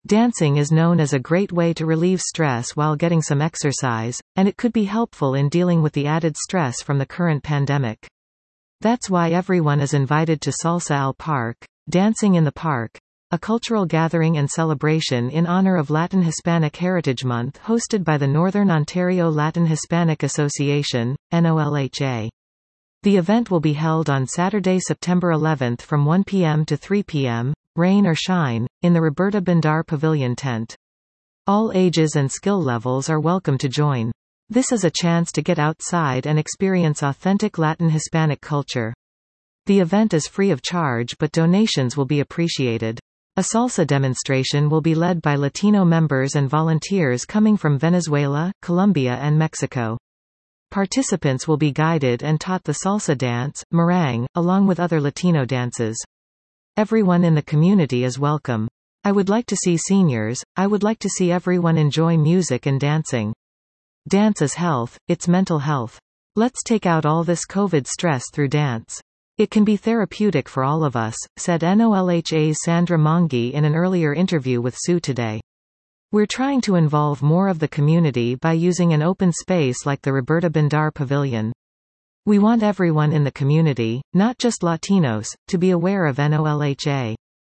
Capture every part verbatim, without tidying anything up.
Dancing is known as a great way to relieve stress while getting some exercise, and it could be helpful in dealing with the added stress from the current pandemic. That's why everyone is invited to Salsa al Parque, Dancing in the Park, a cultural gathering and celebration in honor of Latin Hispanic Heritage Month hosted by the Northern Ontario Latin Hispanic Association, N O L H A. The event will be held on Saturday, September eleventh from one p m to three p m, rain or shine, in the Roberta Bindar Pavilion tent. All ages and skill levels are welcome to join. This is a chance to get outside and experience authentic Latin Hispanic culture. The event is free of charge, but donations will be appreciated. A salsa demonstration will be led by Latino members and volunteers coming from Venezuela, Colombia and Mexico. Participants will be guided and taught the salsa dance, merengue, along with other Latino dances. Everyone in the community is welcome. I would like to see seniors, I would like to see everyone enjoy music and dancing. Dance is health, it's mental health. Let's take out all this COVID stress through dance. It can be therapeutic for all of us, said N O L H A's Sandra Mongi in an earlier interview with Sue Today. We're trying to involve more of the community by using an open space like the Roberta Bindar Pavilion. We want everyone in the community, not just Latinos, to be aware of N O L H A.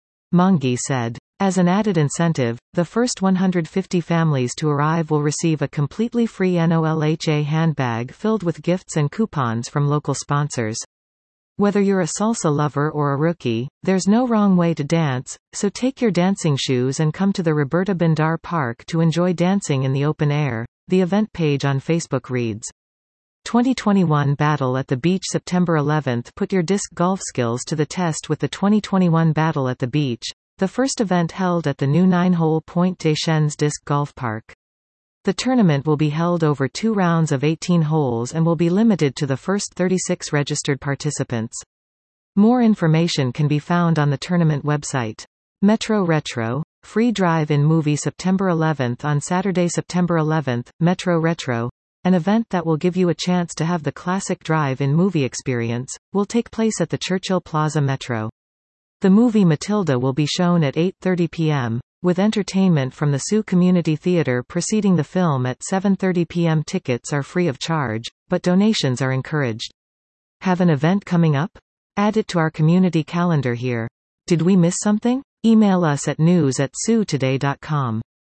Mongi said. As an added incentive, the first one hundred fifty families to arrive will receive a completely free N O L H A handbag filled with gifts and coupons from local sponsors. Whether you're a salsa lover or a rookie, there's no wrong way to dance, so take your dancing shoes and come to the Roberta Bindar Park to enjoy dancing in the open air, the event page on Facebook reads. twenty twenty-one Battle at the Beach September eleventh. Put your disc golf skills to the test with the twenty twenty-one Battle at the Beach, the first event held at the new nine-hole Pointe des Chenes Disc Golf Park. The tournament will be held over two rounds of eighteen holes and will be limited to the first thirty-six registered participants. More information can be found on the tournament website. Metro Retro, free drive-in movie September eleventh. On Saturday, September eleventh, Metro Retro, an event that will give you a chance to have the classic drive-in movie experience, will take place at the Churchill Plaza Metro. The movie Matilda will be shown at eight thirty p m, with entertainment from the Sioux Community Theater preceding the film at seven thirty p m Tickets are free of charge, but donations are encouraged. Have an event coming up? Add it to our community calendar here. Did we miss something? Email us at news at sioux today dot com.